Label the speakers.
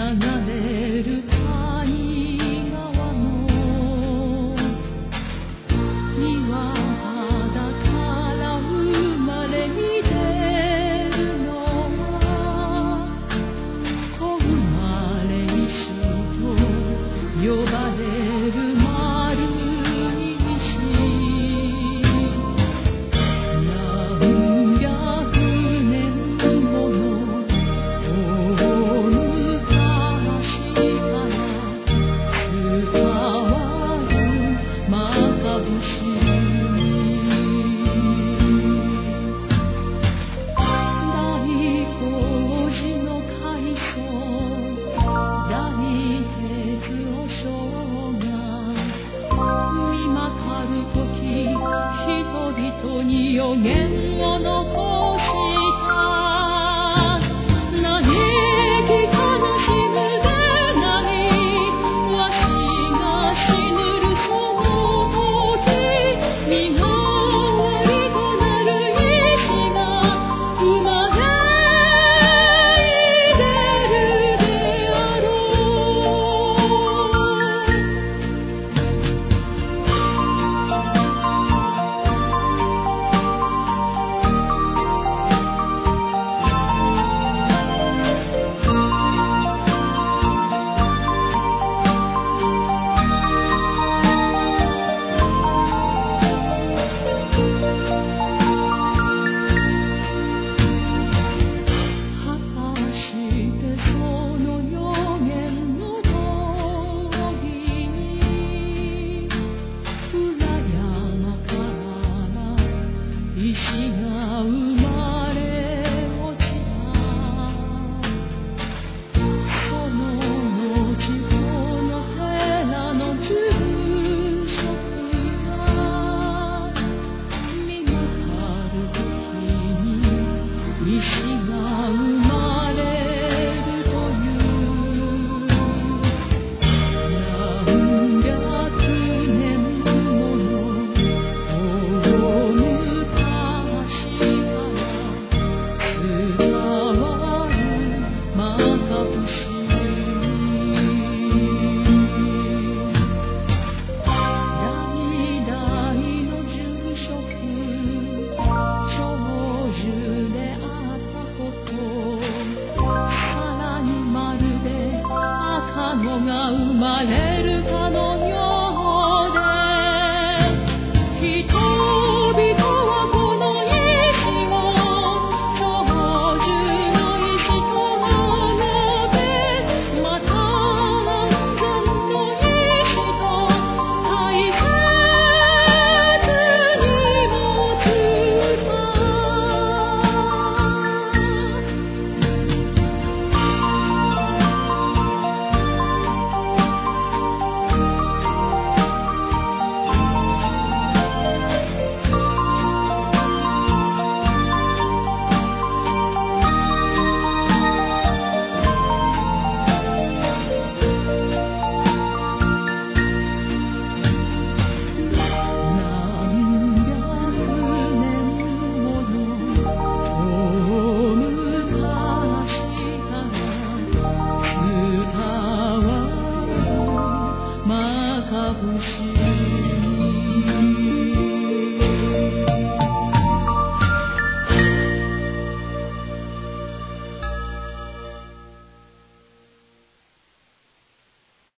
Speaker 1: れる谷川の岩肌から生まれ出るのは小生まれ石と呼ばれる丸い石。何百年もの大昔から伝わるまかぶし。大工事の改装、大鉄和尚が見まかるとき、人々に予言を残した。嘆き悲しむでなに、わしが死ぬるその時、身代わりとなる石が生まれ出るであろ果たしてその予言の通りに、裏山から石が生まれ落ちた。その後この寺の住職が見まかるときに石が生まれるという。何百年もの大昔から伝わるまかぶし。代々の住職、長寿であったこと、さらにまるで赤子が生まれるか